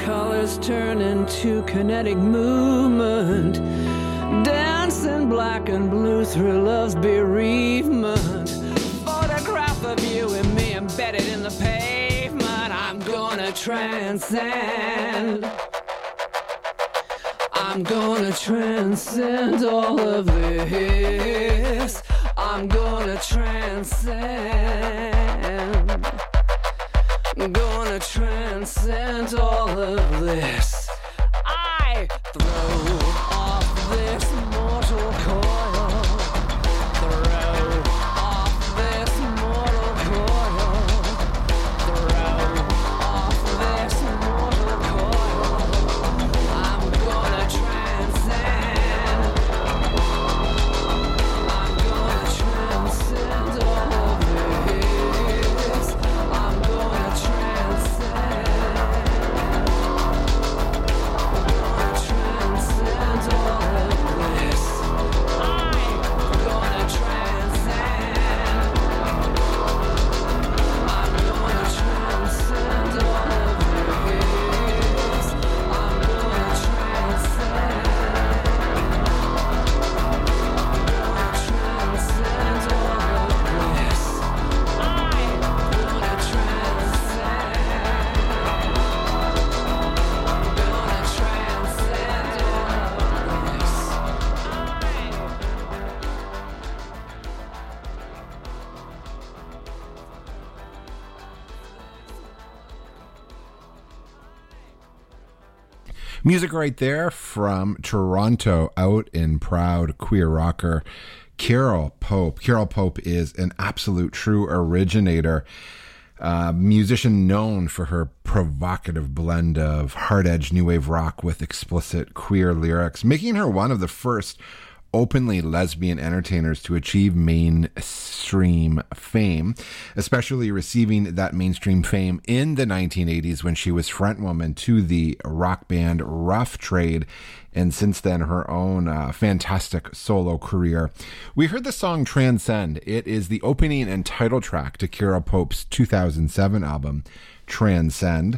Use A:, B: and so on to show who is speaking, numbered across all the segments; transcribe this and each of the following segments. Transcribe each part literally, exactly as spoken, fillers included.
A: colors turn into kinetic movement, dancing black and blue through love's bereavement. Photograph of you and me embedded in the pavement. I'm gonna transcend. I'm gonna transcend all of this. I'm gonna transcend. I'm gonna transcend all of this. I throw off this mortal coil. Throw off this mortal coil. Throw off this mortal coil. I'm gonna transcend. I'm gonna transcend all of this. I'm gonna transcend. Transcend all of this. I'm gonna transcend. I'm gonna transcend all of this. I'm gonna transcend. Transcend all of this. I'm gonna transcend. Gonna transcend all of this.
B: Music right there from Toronto, out and proud queer rocker Carol Pope. Carol Pope is an absolute true originator, uh, musician known for her provocative blend of hard-edge new wave rock with explicit queer lyrics, making her one of the first openly lesbian entertainers to achieve mainstream fame, especially receiving that mainstream fame in the nineteen eighties when she was frontwoman to the rock band Rough Trade, and since then her own uh, fantastic solo career. We heard the song Transcend. It is the opening and title track to Carol Pope's two thousand seven album Transcend.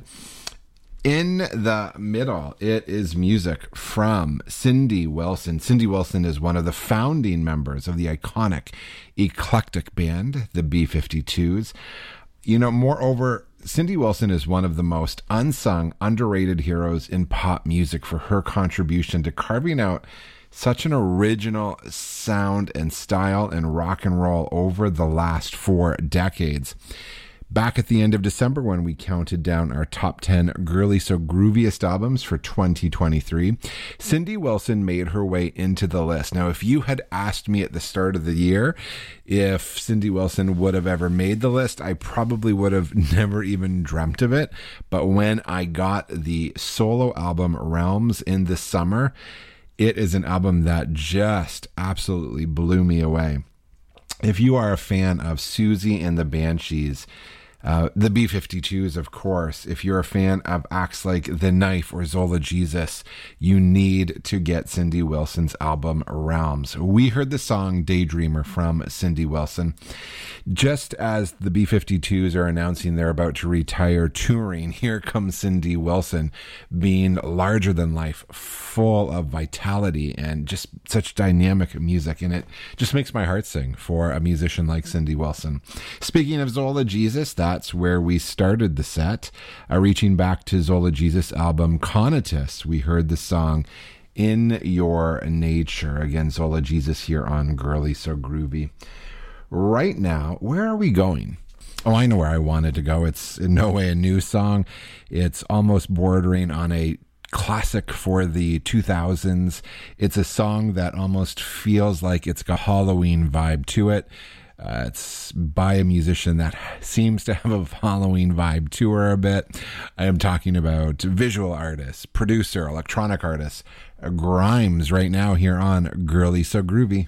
B: In the middle, it is music from Cindy Wilson. Cindy Wilson is one of the founding members of the iconic eclectic band, the B fifty-twos. You know, moreover, Cindy Wilson is one of the most unsung, underrated heroes in pop music for her contribution to carving out such an original sound and style in rock and roll over the last four decades. Back at the end of December, when we counted down our top ten Girly So Grooviest albums for twenty twenty-three, Cindy Wilson made her way into the list. Now, if you had asked me at the start of the year if Cindy Wilson would have ever made the list, I probably would have never even dreamt of it. But when I got the solo album Realms in the summer, it is an album that just absolutely blew me away. If you are a fan of Susie and the Banshees, Uh, the B fifty-twos, of course. If you're a fan of acts like The Knife or Zola Jesus, you need to get Cindy Wilson's album Realms. We heard the song Daydreamer from Cindy Wilson. Just as the B fifty-twos are announcing they're about to retire touring, here comes Cindy Wilson being larger than life, full of vitality and just such dynamic music. And it just makes my heart sing for a musician like Cindy Wilson. Speaking of Zola Jesus, that That's where we started the set. Uh, reaching back to Zola Jesus' album Conatus, we heard the song In Your Nature. Again, Zola Jesus here on Girly So Groovy. Right now, where are we going? Oh, I know where I wanted to go. It's in no way a new song. It's almost bordering on a classic for the two thousands. It's a song that almost feels like it's got a Halloween vibe to it. Uh, it's by a musician that seems to have a Halloween vibe to her a bit. I am talking about visual artist, producer, electronic artist, uh, Grimes, right now here on Girly So Groovy.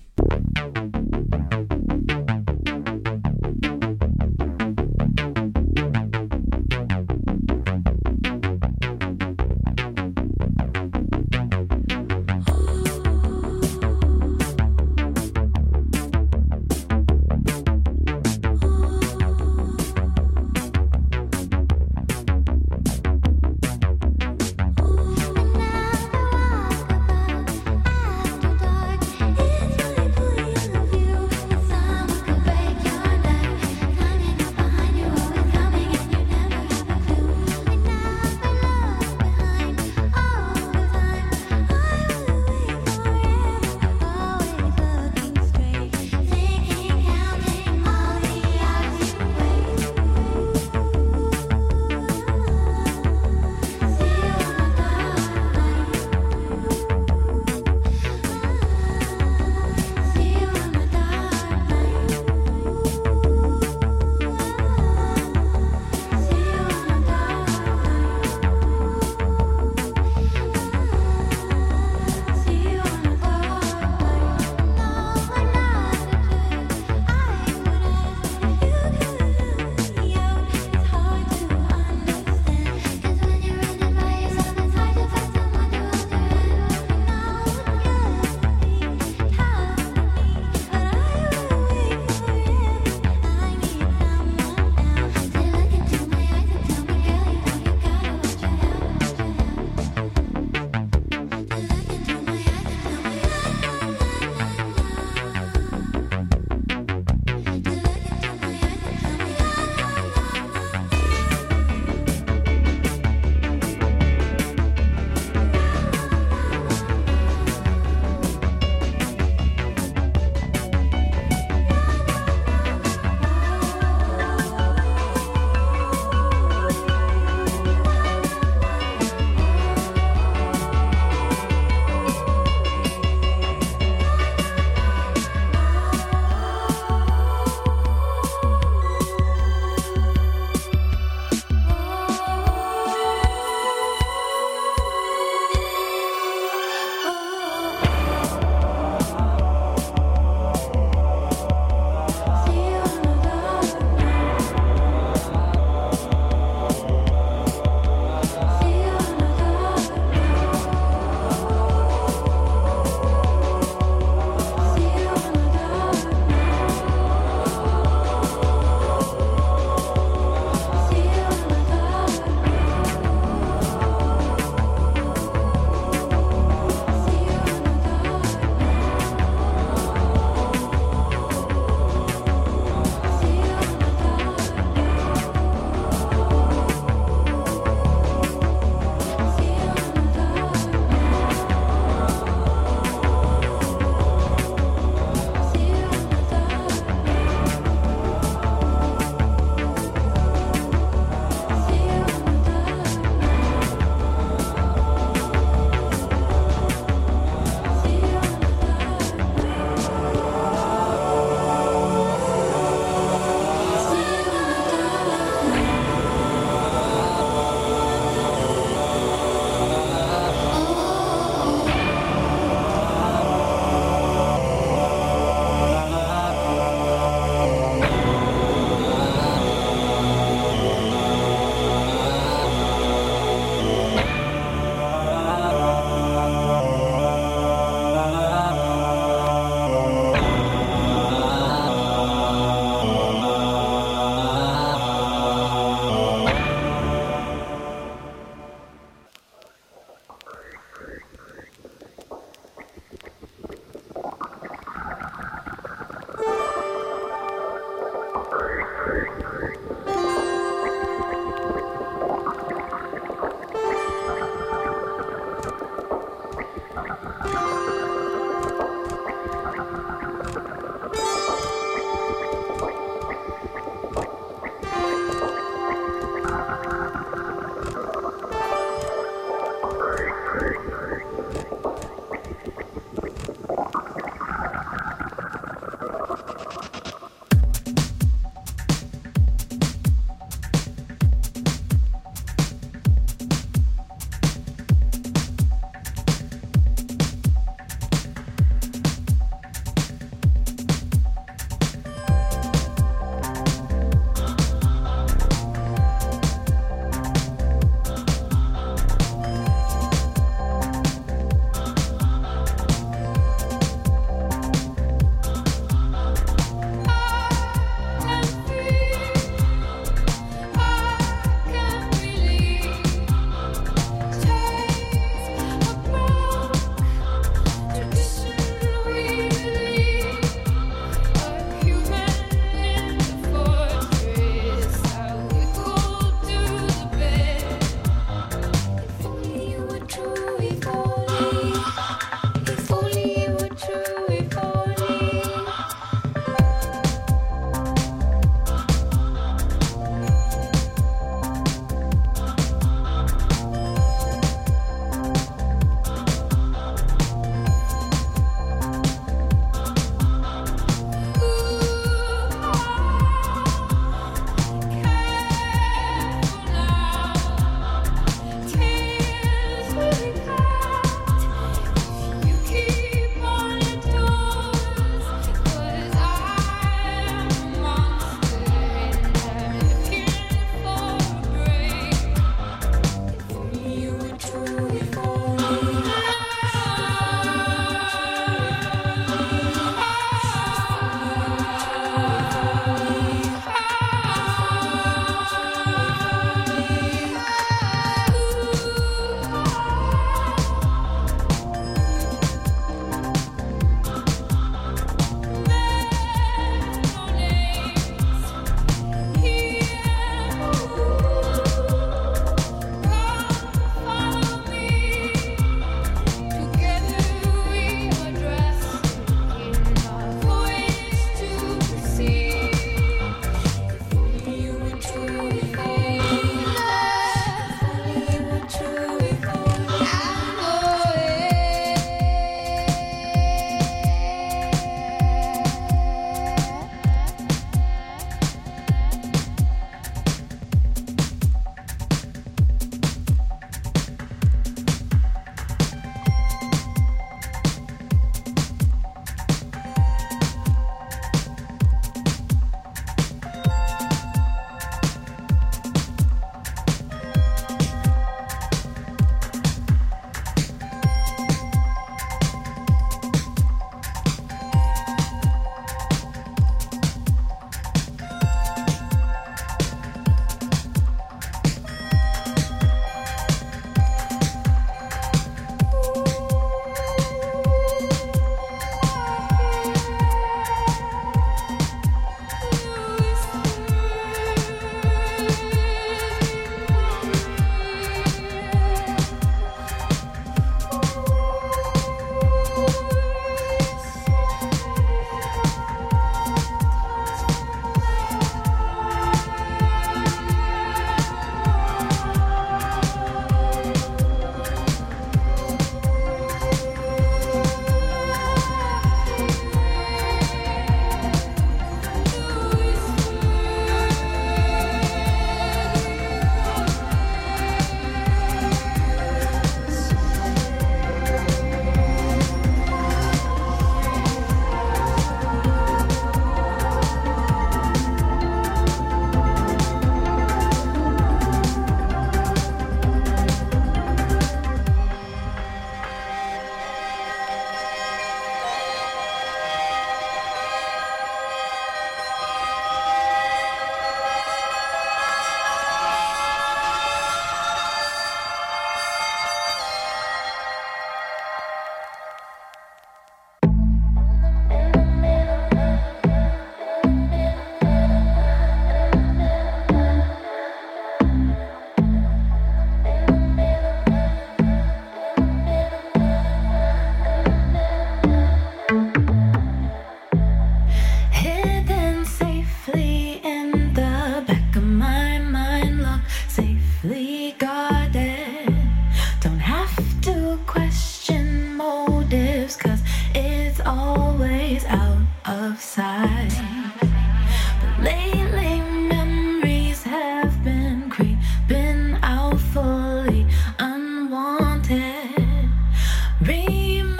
C: right. But lately memories have been creeping out fully unwanted. Reminders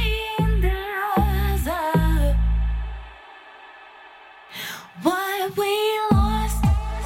C: of what we lost.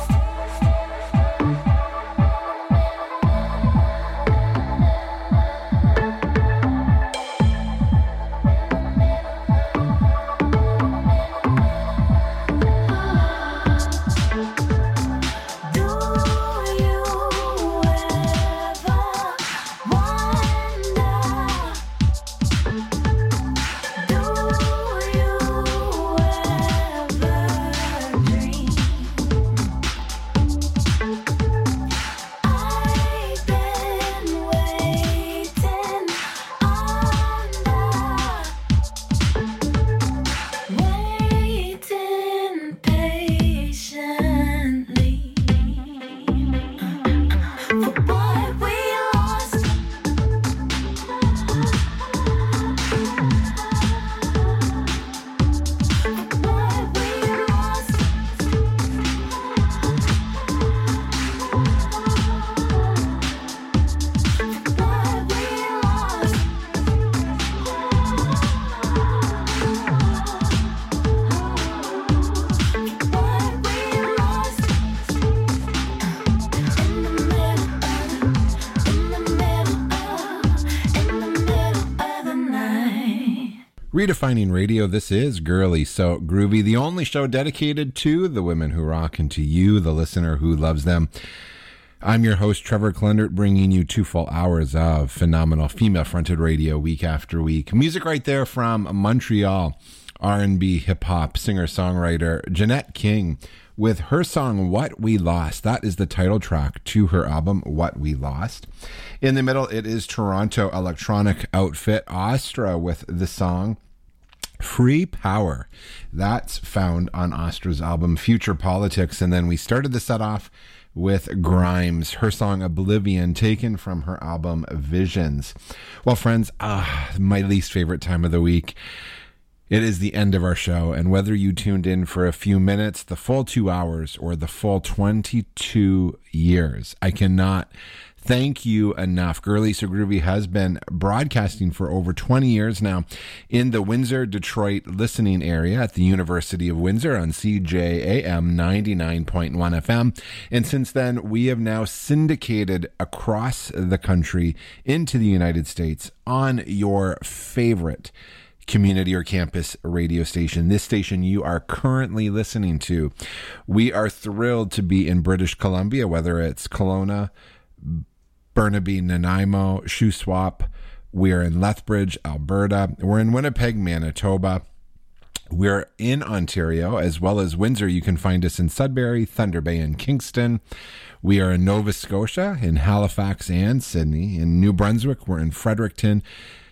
B: Redefining Radio, this is Girly So Groovy, the only show dedicated to the women who rock and to you, the listener who loves them. I'm your host, Trevor Klendert, bringing you two full hours of phenomenal female-fronted radio week after week. Music right there from Montreal, R and B hip-hop singer-songwriter Jeanette King with her song What We Lost. That is the title track to her album, What We Lost. In the middle, it is Toronto electronic outfit Astra with the song Free Power. That's found on Astra's album Future Politics. And then we started the set off with Grimes, her song Oblivion, taken from her album Visions. Well, friends, ah, my least favorite time of the week. It is the end of our show, and whether you tuned in for a few minutes, the full two hours, or the full twenty-two years, I cannot thank you enough. Girly So Groovy has been broadcasting for over twenty years now in the Windsor, Detroit listening area at the University of Windsor on C J A M ninety-nine point one F M. And since then, we have now syndicated across the country into the United States on your favorite community or campus radio station, this station you are currently listening to. We are thrilled to be in British Columbia, whether it's Kelowna, Burnaby, Nanaimo, Shuswap. We're in Lethbridge, Alberta. We're in Winnipeg, Manitoba. We're in Ontario, as well as Windsor. You can find us in Sudbury, Thunder Bay, and Kingston. We are in Nova Scotia, in Halifax and Sydney. In New Brunswick, we're in Fredericton,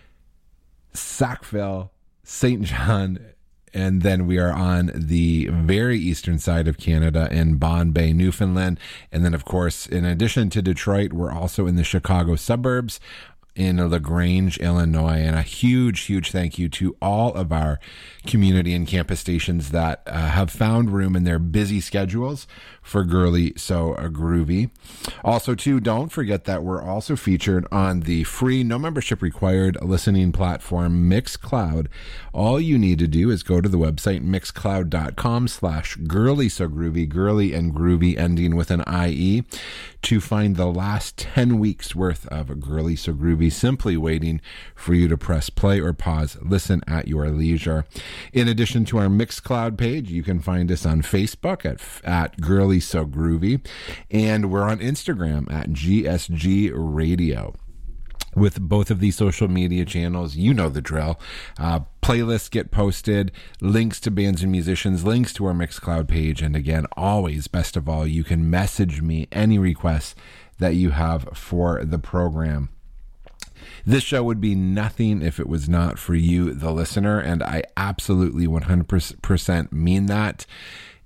B: Sackville, Saint John, and then we are on the very eastern side of Canada in Bonne Bay, Newfoundland. And then, of course, in addition to Detroit, we're also in the Chicago suburbs in LaGrange, Illinois. And a huge, huge thank you to all of our community and campus stations that uh, have found room in their busy schedules for Girly So Groovy. Also, too, don't forget that we're also featured on the free, no membership required listening platform Mixcloud. All you need to do is go to the website mixcloud.com slash Girly So Groovy, girly and groovy ending with an I E, to find the last ten weeks worth of Girly So Groovy, simply waiting for you to press play or pause, listen at your leisure. In addition to our Mixcloud page, you can find us on Facebook at, at Girly So Groovy, and we're on Instagram at G S G Radio. With both of these social media channels, you know the drill. Uh, playlists get posted, links to bands and musicians, links to our Mixcloud page, and again, always, best of all, you can message me any requests that you have for the program. This show would be nothing if it was not for you, the listener, and I absolutely one hundred percent mean that.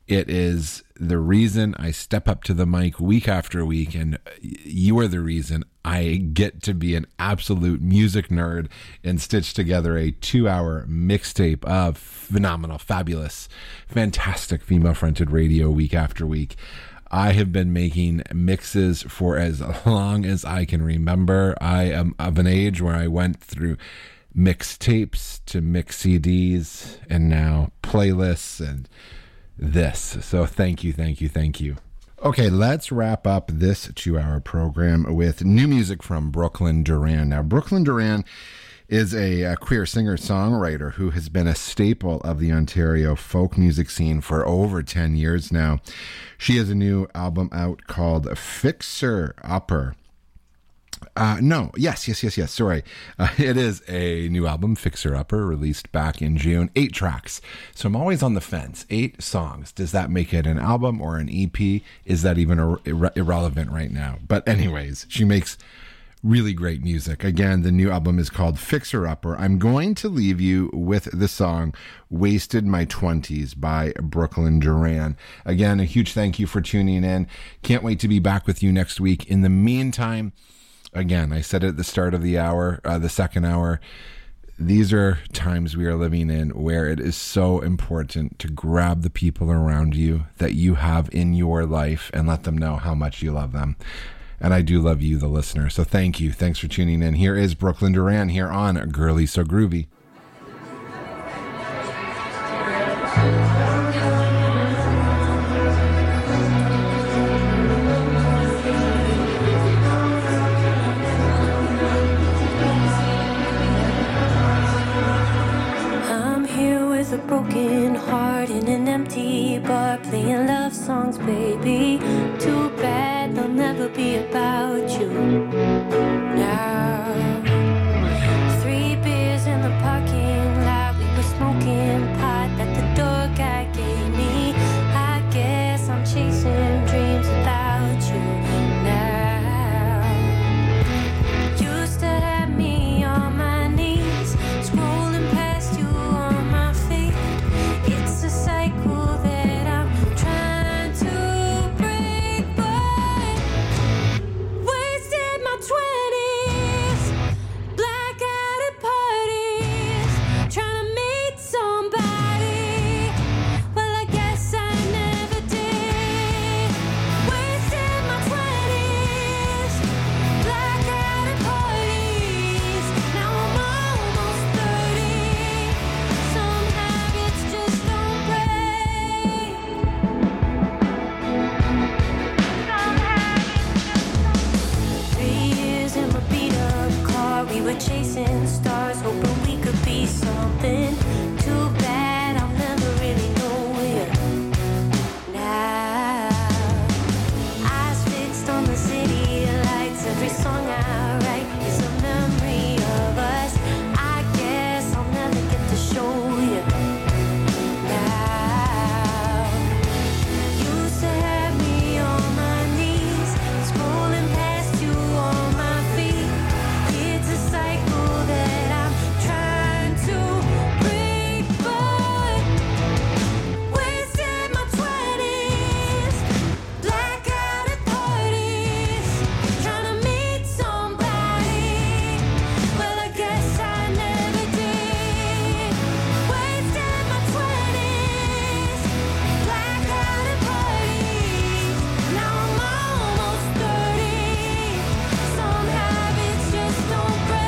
B: It is the reason I step up to the mic week after week, and you are the reason I get to be an absolute music nerd and stitch together a two-hour mixtape of phenomenal, fabulous, fantastic female-fronted radio week after week. I have been making mixes for as long as I can remember. I am of an age where I went through mixtapes to mix C Ds and now playlists and this. So thank you, thank you, thank you. Okay, let's wrap up this two-hour program with new music from Brooklyn Duran. Now, Brooklyn Duran is a, a queer singer-songwriter who has been a staple of the Ontario folk music scene for over ten years now. She has a new album out called Fixer Upper. Uh, no, yes, yes, yes, yes, sorry. Uh, it is a new album, Fixer Upper, released back in June. Eight tracks. So I'm always on the fence. Eight songs. Does that make it an album or an E P? Is that even ir- ir- irrelevant right now? But anyways, she makes really great music. Again, the new album is called Fixer Upper. I'm going to leave you with the song Wasted My Twenties by Brooklyn Duran. Again, a huge thank you for tuning in. Can't wait to be back with you next week. In the meantime, again, I said it at the start of the hour, uh, the second hour, these are times we are living in where it is so important to grab the people around you that you have in your life and let them know how much you love them. And I do love you, the listener. So thank you. Thanks for tuning in. Here is Brooklyn Duran here on Girly So Groovy.
C: A broken heart in an empty bar, playing love songs, baby. Too bad they'll never be about you now. Three beers in the parking lot, we were smoking pot that the door guy gave me. I guess I'm chasing dreams without you now. Used to have me on my knees, scrolling past you on my feet. It's a cycle that I'm trying to break, but wasted my twenties, blackout at parties, trying to meet somebody. Well, I guess I never did. Wasted my twenties, blackout at parties. Now I'm almost thirty. Some habits just don't break. Some habits just don't. Three years in my beat-up car, we were chasing stars, hoping we could be something. Too bad I'll never really know you now. Eyes fixed on the city lights, every song I write is a memory of us. I guess I'll never get to show you now. Used to have me on my knees, scrolling past you on my feet. It's a cycle that I'm trying to break, but wasted my twenties, blackout at parties, trying to meet somebody. Well, I guess I never did. Wasted my twenties, blackout at parties. Now I'm almost thirty. Some habits just don't break.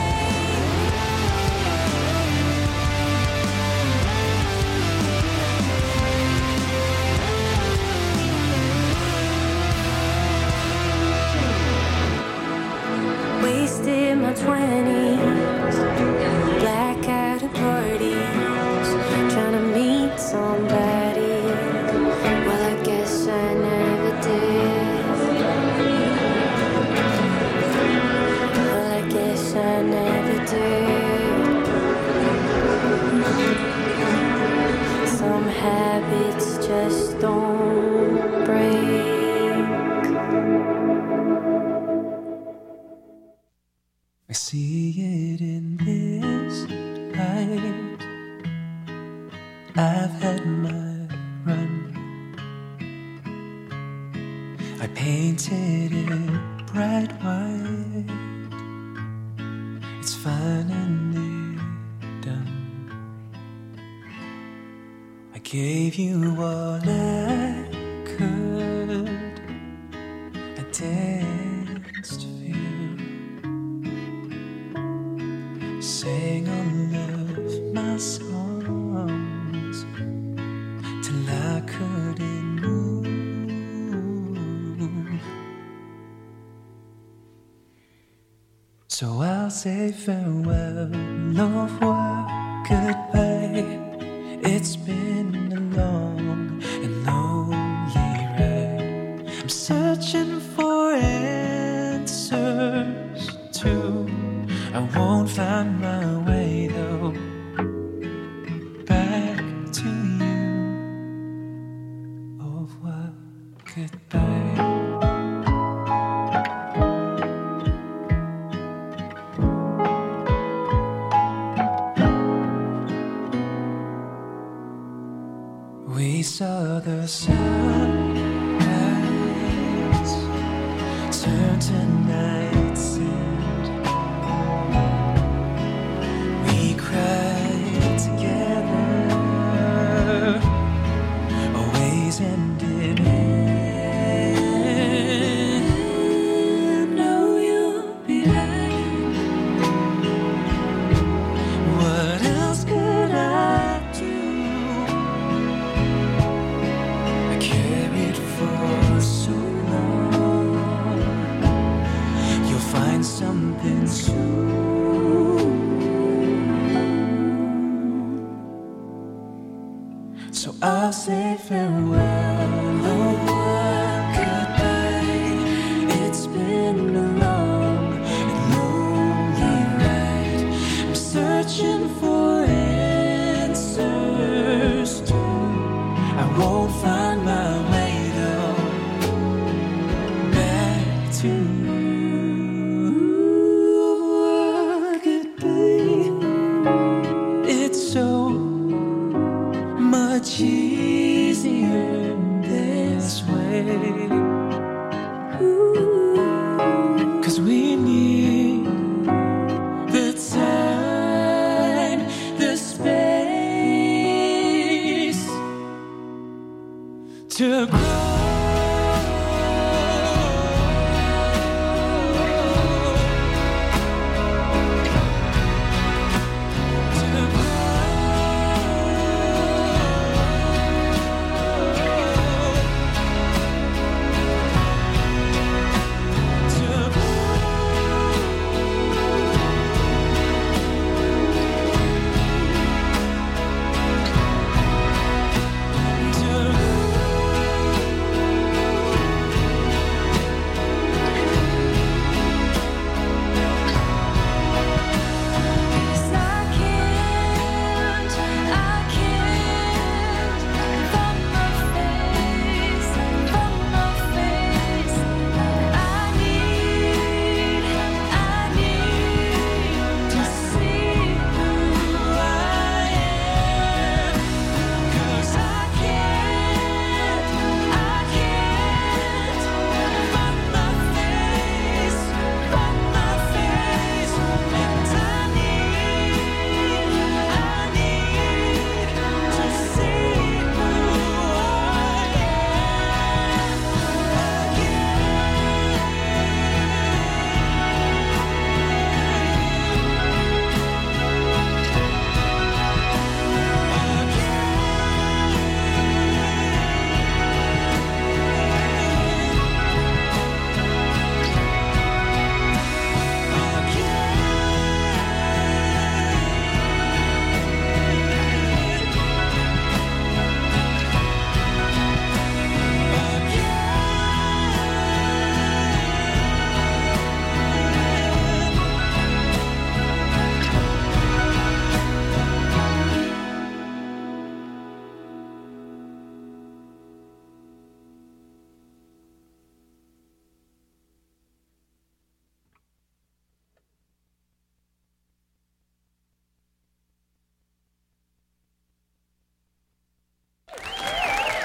C: Wasted my twenties, blackout at parties, trying to meet somebody. Well, I guess I never did. Well, I guess I never did. Some habits just don't break.
D: I see it in this light. I've had my run. I painted it bright white. It's finally done. I gave you all I could. I danced for you, sang all of my songs till I couldn't move. So I'll say farewell, au revoir, goodbye. It's been a long and lonely ride. I'm searching for answers too. I won't find my way though back to you. Au revoir, goodbye. We saw the sunrise turn to night's end. We cried together, always ended in. Know you'll be lying. What else could I do? Carried for so long. You'll find something soon. So I'll say farewell, au revoir, goodbye. It's been a long and lonely ride. I'm searching for answers too. I won't find my way though back to you. Goodbye. It's so much easier this way. Ooh, 'cause we need the time, the space to grow.